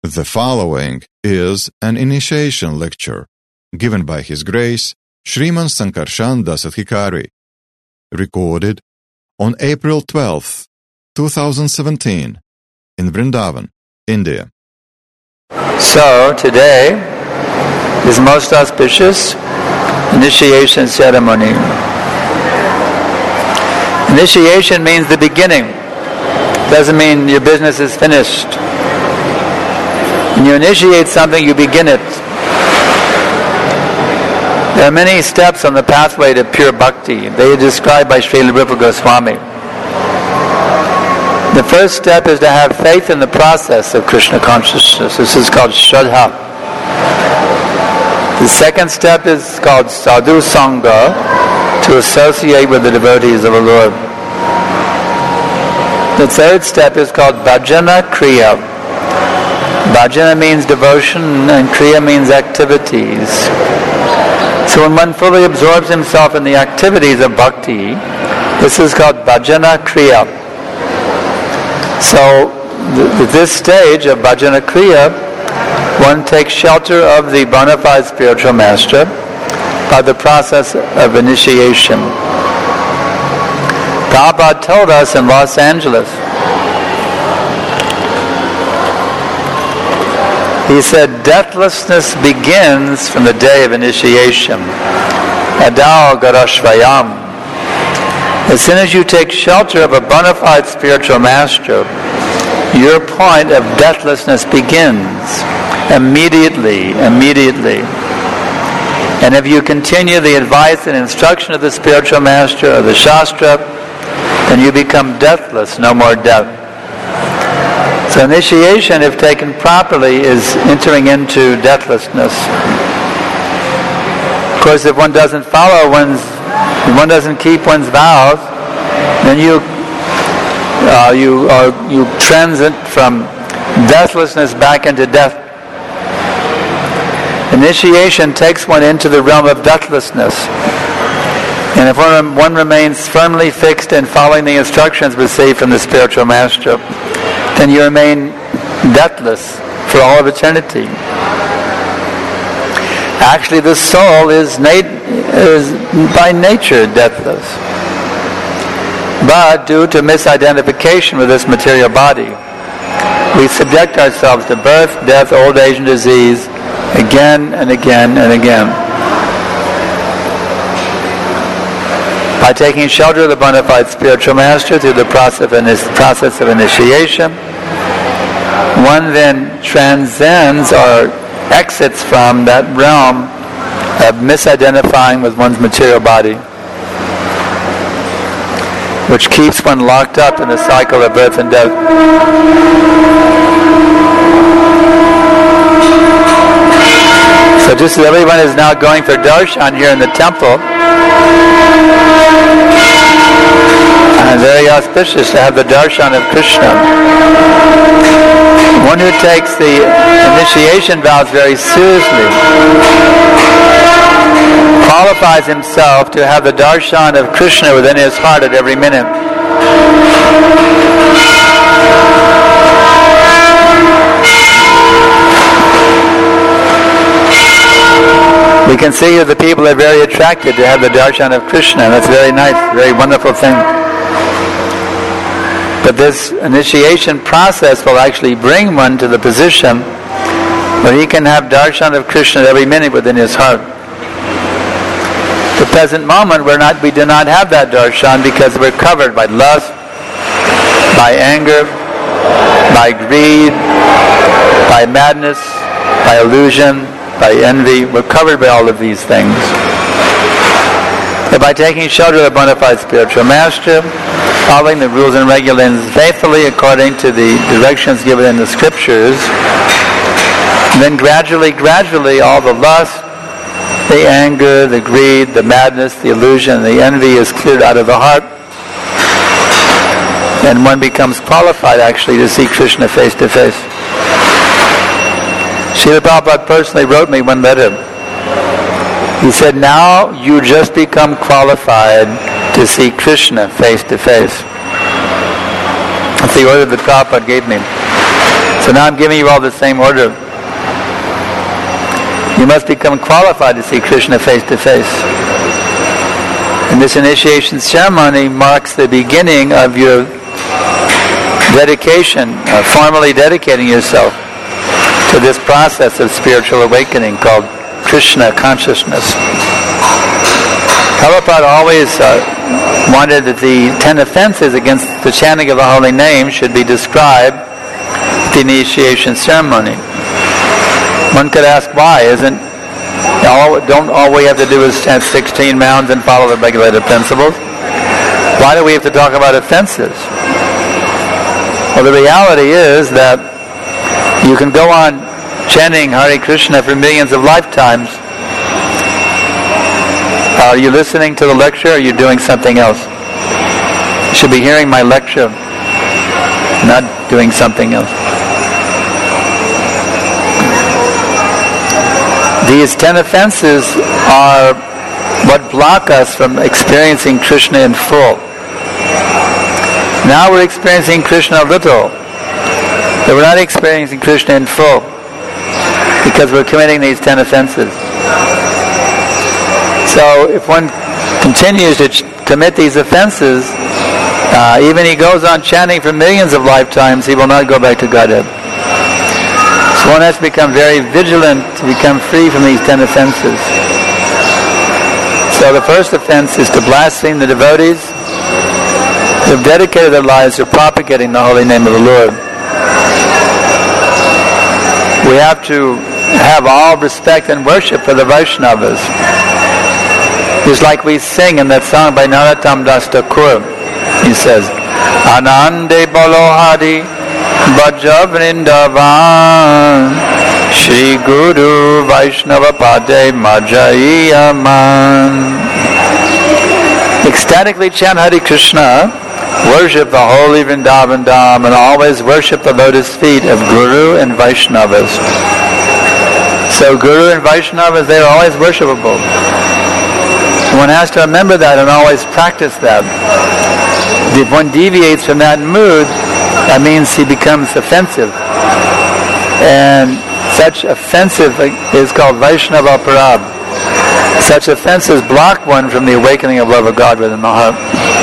The following is an initiation lecture given by His Grace Sriman Sankarshan Dasadhikari, recorded on April 12, 2017, in Vrindavan, India. So today is most auspicious initiation ceremony. Initiation means the beginning. Doesn't mean your business is finished. When you initiate something, you begin it. There are many steps on the pathway to pure bhakti. They are described by Srila Rupa Goswami. The first step is to have faith in the process of Krishna consciousness. This is called Shraddha. The second step is called Sadhu Sangha, to associate with the devotees of the Lord. The third step is called Bhajana Kriya. Bhajana means devotion and Kriya means activities. So when one fully absorbs himself in the activities of bhakti, this is called Bhajana Kriya. So at this stage of Bhajana Kriya, one takes shelter of the bona fide spiritual master by the process of initiation. Prabhupada told us in Los Angeles, he said, deathlessness begins from the day of initiation. Adao Garashvayam. As soon as you take shelter of a bona fide spiritual master, your point of deathlessness begins immediately. And if you continue the advice and instruction of the spiritual master or the Shastra, then you become deathless, no more death. So initiation, if taken properly, is entering into deathlessness. Of course, if one doesn't follow if one doesn't keep one's vows, then you transit from deathlessness back into death. Initiation takes one into the realm of deathlessness. And if one remains firmly fixed in following the instructions received from the spiritual master, then you remain deathless for all of eternity. Actually, the soul is by nature deathless. But due to misidentification with this material body, we subject ourselves to birth, death, old age, and disease again and again and again. By taking shelter of the bona fide spiritual master through the process of initiation, one then transcends or exits from that realm of misidentifying with one's material body, which keeps one locked up in a cycle of birth and death. So just as everyone is now going for darshan here in the temple, and very auspicious to have the darshan of Krishna. One who takes the initiation vows very seriously qualifies himself to have the darshan of Krishna within his heart at every minute. We can see that the people are very attracted to have the darshan of Krishna. That's very nice, very wonderful thing. But this initiation process will actually bring one to the position where he can have darshan of Krishna every minute within his heart. At the present moment, we do not have that darshan because we're covered by lust, by anger, by greed, by madness, by illusion, by envy. We're covered by all of these things. But by taking shelter of the bona fide spiritual master, following the rules and regulations faithfully according to the directions given in the scriptures, then gradually all the lust, the anger, the greed, the madness, the illusion, the envy is cleared out of the heart, and one becomes qualified actually to see Krishna face to face. Srila Prabhupada personally wrote me one letter. He said, now you just become qualified to see Krishna face to face. That's the order that Prabhupada gave me. So now I'm giving you all the same order. You must become qualified to see Krishna face to face. And this initiation ceremony marks the beginning of your dedication, formally dedicating yourself to this process of spiritual awakening called Krishna consciousness. Prabhupada always wanted that the 10 offenses against the chanting of the holy name should be described at the initiation ceremony. One could ask why. Don't all we have to do is chant 16 rounds and follow the regulated principles? Why do we have to talk about offenses? Well, the reality is that you can go on chanting Hare Krishna for millions of lifetimes. Are you listening to the lecture, or are you doing something else? You should be hearing my lecture, not doing something else. These 10 offenses are what block us from experiencing Krishna in full. Now we're experiencing Krishna a little, but we're not experiencing Krishna in full because we're committing these 10 offenses. So if one continues to commit these offenses, even he goes on chanting for millions of lifetimes, he will not go back to Godhead. So one has to become very vigilant to become free from these 10 offenses. So the first offense is to blaspheme the devotees who have dedicated their lives to propagating the holy name of the Lord. We have to have all respect and worship for the Vaishnavas. Just like we sing in that song by Narottam Das Thakur. He says, Anande Bolohari Bhaja Vrindavan Shri Guru Vaishnava Pade Majayaman. Ecstatically chant Hare Krishna, worship the holy Vrindavan Dham, and always worship the lotus feet of Guru and Vaishnavas. So Guru and Vaishnavas, they are always worshipable. One has to remember that and always practice that. If one deviates from that mood, that means he becomes offensive. And such offensive is called Vaishnava Aparad. Such offenses block one from the awakening of love of God within the heart.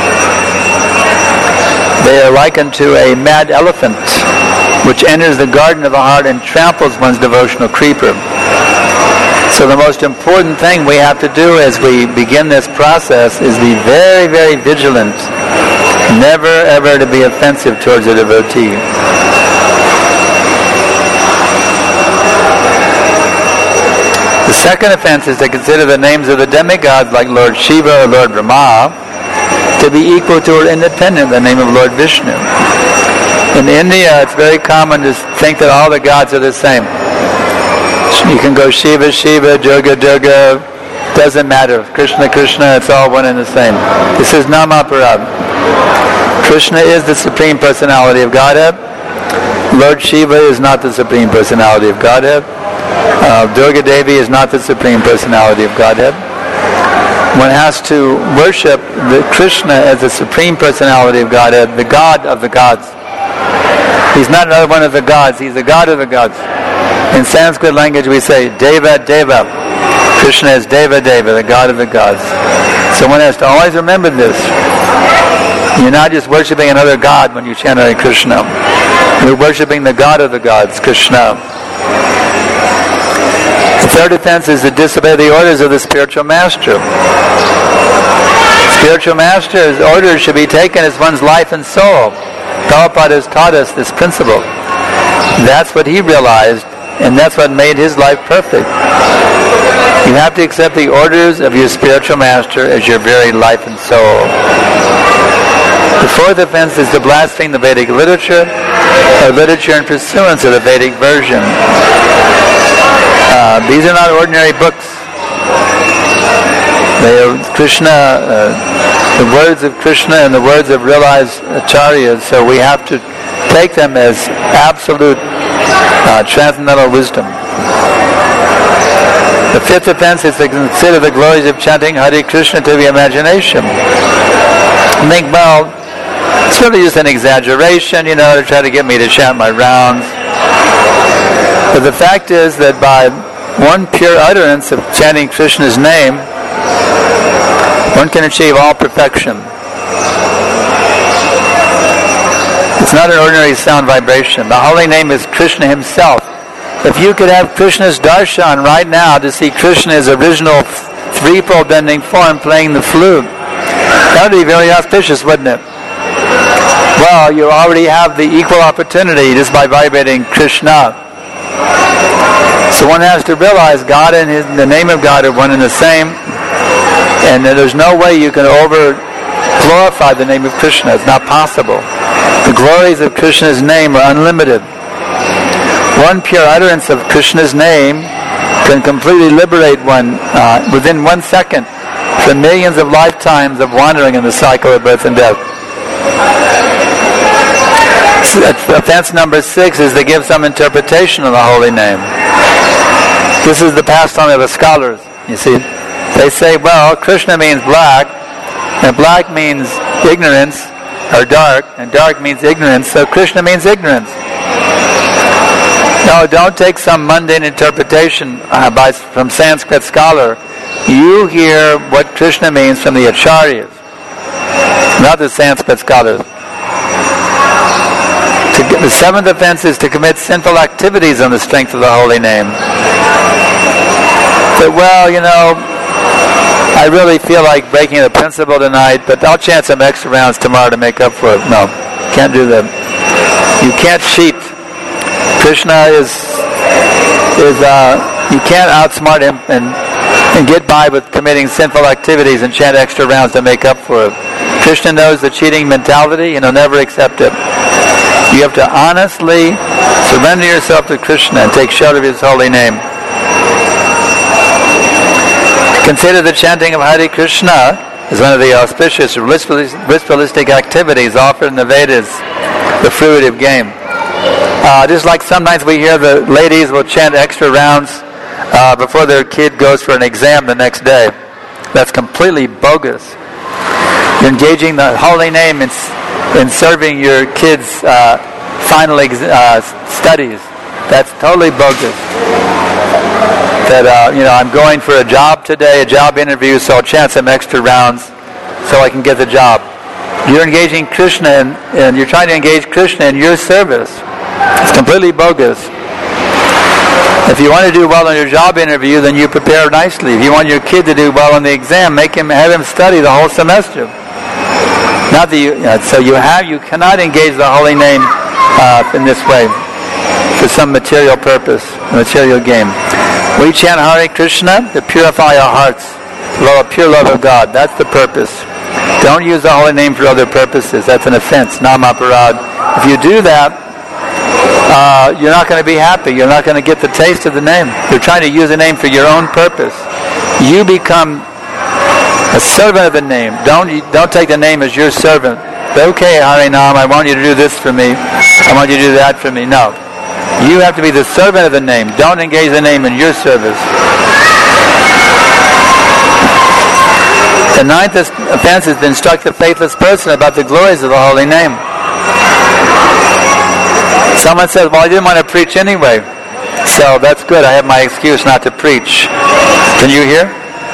They are likened to a mad elephant which enters the garden of the heart and tramples one's devotional creeper. So the most important thing we have to do as we begin this process is be very, very vigilant. Never ever to be offensive towards a devotee. The second offense is to consider the names of the demigods like Lord Shiva or Lord Brahma to be equal to or independent of the name of Lord Vishnu. In India, it's very common to think that all the gods are the same. You can go Shiva, Shiva, Durga, Durga, doesn't matter. Krishna, Krishna, it's all one and the same. This is Namaparad. Krishna is the Supreme Personality of Godhead. Lord Shiva is not the Supreme Personality of Godhead. Durga Devi is not the Supreme Personality of Godhead. One has to worship Krishna as the Supreme Personality of Godhead, the God of the gods. He's not another one of the gods, he's the God of the gods. In Sanskrit language we say Deva Deva. Krishna is Deva Deva, the God of the gods. So one has to always remember this. You're not just worshipping another god when you chant Hare Krishna. You're worshipping the God of the gods, Krishna. The third offense is to disobey the orders of the spiritual master. Spiritual master's orders should be taken as one's life and soul. Prabhupada has taught us this principle. That's what he realized, and that's what made his life perfect. You have to accept the orders of your spiritual master as your very life and soul. The fourth offense is to blaspheme the Vedic literature, or literature in pursuance of the Vedic version. These are not ordinary books. They are Krishna, the words of Krishna and the words of realized acharyas, so we have to take them as absolute transcendental wisdom. The fifth offense is to consider the glories of chanting Hare Krishna to the imagination. Think, well, it's really just an exaggeration, to try to get me to chant my rounds. But the fact is that by one pure utterance of chanting Krishna's name, one can achieve all perfection. It's not an ordinary sound vibration. The holy name is Krishna himself. If you could have Krishna's darshan right now to see Krishna's original threefold bending form playing the flute, that would be very auspicious, wouldn't it? Well, you already have the equal opportunity just by vibrating Krishna. So one has to realize God and the name of God are one and the same, and there's no way you can over-glorify the name of Krishna. It's not possible. The glories of Krishna's name are unlimited. One pure utterance of Krishna's name can completely liberate one within 1 second from millions of lifetimes of wandering in the cycle of birth and death. Offense number 6 is to give some interpretation of the holy name. This is the pastime of the scholars, you see. They say, well, Krishna means black, and black means ignorance, or dark, and dark means ignorance, so Krishna means ignorance. No, don't take some mundane interpretation from Sanskrit scholar. You hear what Krishna means from the acharyas, not the Sanskrit scholars. The 7th offense is to commit sinful activities on the strength of the holy name. But, well, you know, I really feel like breaking the principle tonight, but I'll chant some extra rounds tomorrow to make up for it. No, can't do that. You can't cheat. Krishna you can't outsmart him and get by with committing sinful activities and chant extra rounds to make up for it. Krishna knows the cheating mentality and he'll never accept it. You have to honestly surrender yourself to Krishna and take shelter of his holy name. Consider the chanting of Hare Krishna as one of the auspicious ritualistic activities offered in the Vedas, the fruitive game. Just like sometimes we hear the ladies will chant extra rounds before their kid goes for an exam the next day. That's completely bogus. You're engaging the holy name in serving your kids' final studies. That's totally bogus. That, I'm going for a job today, a job interview, so I'll chant some extra rounds so I can get the job. You're engaging Krishna and you're trying to engage Krishna in your service. It's completely bogus. If you want to do well on your job interview, then you prepare nicely. If you want your kid to do well on the exam, have him study the whole semester. Not that you cannot engage the holy name in this way for some material purpose, material game. We chant Hare Krishna to purify our hearts, a pure love of God. That's the purpose. Don't use the holy name for other purposes. That's an offense, namaparad. If you do that, you're not going to be happy. You're not going to get the taste of the name. You're trying to use the name for your own purpose. You become a servant of the name. Don't take the name as your servant. Okay, Harinam, I want you to do this for me. I want you to do that for me. No. You have to be the servant of the name. Don't engage the name in your service. The 9th offense is to instruct the faithless person about the glories of the holy name. Someone says, well, I didn't want to preach anyway. So that's good. I have my excuse not to preach. Can you hear?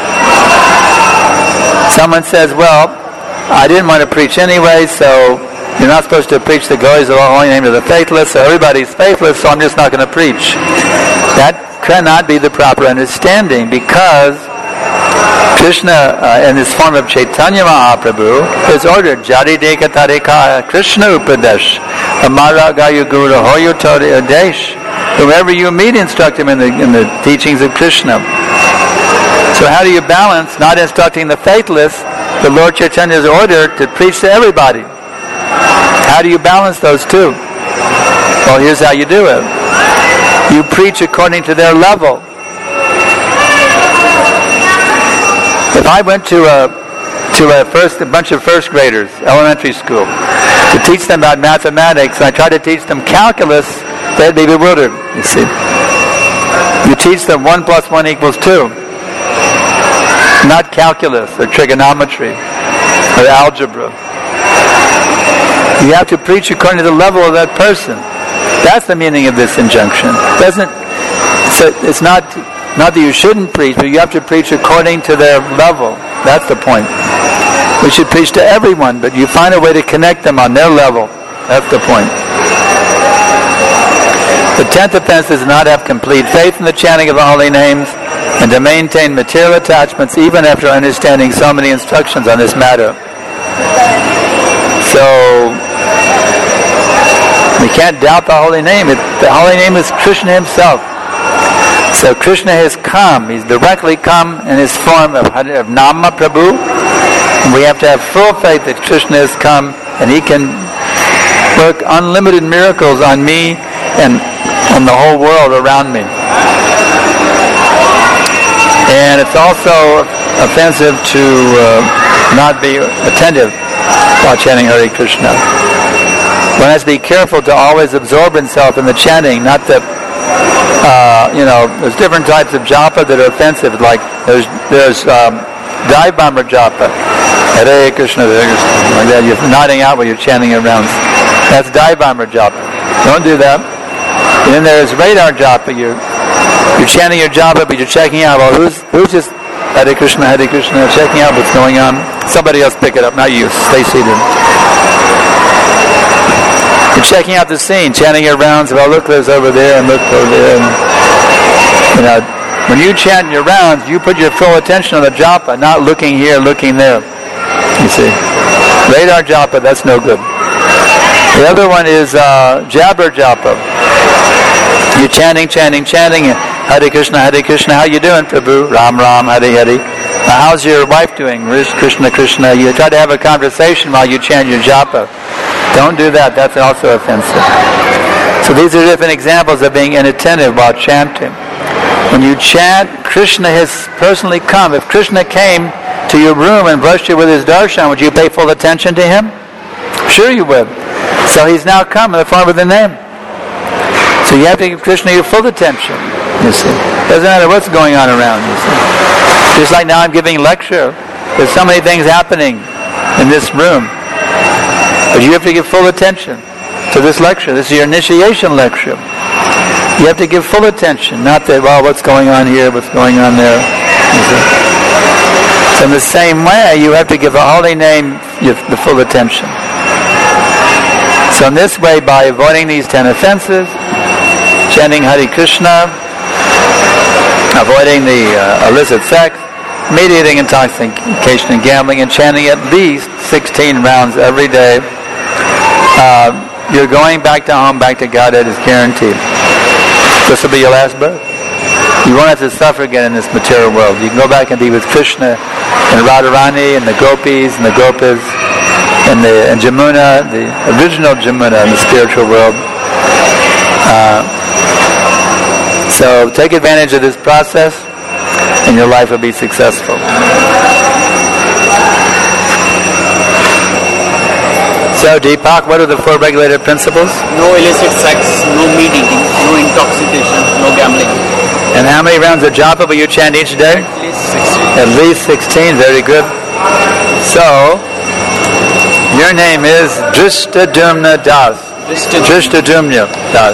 Someone says, well, I didn't want to preach anyway, so you're not supposed to preach the glories of the holy name of the faithless, so everybody's faithless, so I'm just not going to preach. That cannot be the proper understanding, because Krishna, in this form of Chaitanya Mahaprabhu, is ordered, Jari Deka Tarika Krishna Upadesh, Amara Gayu Guru Hoyo Tori Adesh. Whoever you meet, instruct him in the teachings of Krishna. So how do you balance not instructing the faithless? The Lord Chaitanya's order to preach to everybody. How do you balance those two? Well, here's how you do it. You preach according to their level. If I went to a bunch of first graders, elementary school, to teach them about mathematics, and I tried to teach them calculus, they'd be bewildered, you see. You teach them 1 + 1 = 2. Not calculus or trigonometry or algebra. You have to preach according to the level of that person. That's the meaning of this injunction. So it's not that you shouldn't preach, but you have to preach according to their level. That's the point. We should preach to everyone, but you find a way to connect them on their level. That's the point. The 10th offense is not have complete faith in the chanting of the holy names and to maintain material attachments even after understanding so many instructions on this matter. So, we can't doubt the holy name. The holy name is Krishna himself. So Krishna has come. He's directly come in his form of Nama Prabhu. And we have to have full faith that Krishna has come and he can work unlimited miracles on me and on the whole world around me. And it's also offensive to not be attentive while chanting Hare Krishna. One has to be careful to always absorb himself in the chanting, not that, there's different types of japa that are offensive, like there's dive bomber japa, Hare Krishna, like that. You're nodding out while you're chanting your rounds. That's dive bomber japa. Don't do that. And then there's radar japa. You're chanting your japa, but you're checking out, well, who's just Hare Krishna, checking out what's going on. Somebody else pick it up, not you. Stay seated. You're checking out the scene, chanting your rounds. Well, look, there's over there, and look over there. And, when you chant your rounds, you put your full attention on the japa, not looking here, looking there. You see, radar japa, that's no good. The other one is jabber japa. You're chanting. Hare Krishna, how you doing, Prabhu? Ram Ram, Hare Hare. How's your wife doing? Krishna, Krishna. You try to have a conversation while you chant your japa. Don't do that. That's also offensive. So these are different examples of being inattentive while chanting. When you chant, Krishna has personally come. If Krishna came to your room and brushed you with his darshan, would you pay full attention to him? Sure you would. So he's now come in the form of the name. So you have to give Krishna your full attention, you see. Doesn't matter what's going on around, you see. Just like now I'm giving a lecture. There's so many things happening in this room. But you have to give full attention to this lecture. This is your initiation lecture. You have to give full attention, not that, well, what's going on here, what's going on there. You see. So in the same way, you have to give the holy name the full attention. So in this way, by avoiding these 10 offenses, chanting Hare Krishna, avoiding the illicit sex, mediating intoxication and gambling, and chanting at least 16 rounds every day, you're going back to home, back to Godhead is guaranteed. This will be your last birth. You won't have to suffer again in this material world. You can go back and be with Krishna and Radharani and the gopis and the gopas and Jamuna, the original Jamuna in the spiritual world. So take advantage of this process and your life will be successful. So Deepak, what are the 4 regulated principles? No illicit sex, no meat eating, no intoxication, no gambling. And how many rounds of japa will you chant each day? At least 16. At least 16, very good. So, your name is Drishtadumna Das. Drishtadumna Das.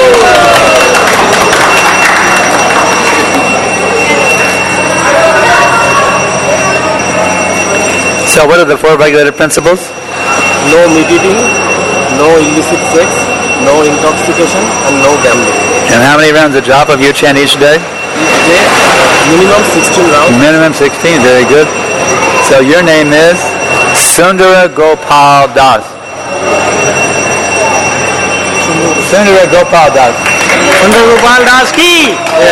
So what are the 4 regulated principles? No meat eating, no illicit sex, no intoxication, and no gambling. And how many rounds of japa have you chant each day? Each day, minimum 16 rounds. Minimum 16, very good. So your name is Sundara Gopal Das. Sundara Gopal Das. Sundara Gopal Das ki!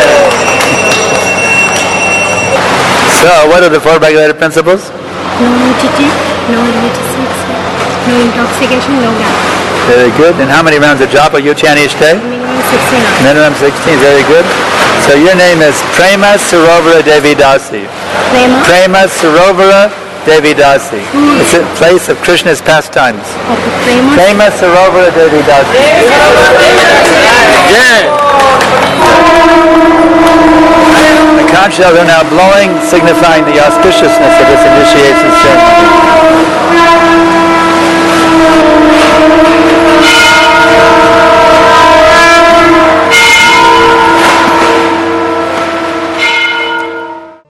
So what are the 4 regulated principles? No nudity, no illicit sex, no intoxication, no gambling. Very good. And how many rounds of japa you chant each day? Minimum 16 rounds. Minimum 16, very good. So your name is Prema Sarovara Devi Dasi. Prema Sarovara Devi Dasi. It's a place of Krishna's pastimes. Okay, Prema Sarovara Devi Dasi. Yeah. The conch shells are now blowing, signifying the auspiciousness of this initiation ceremony.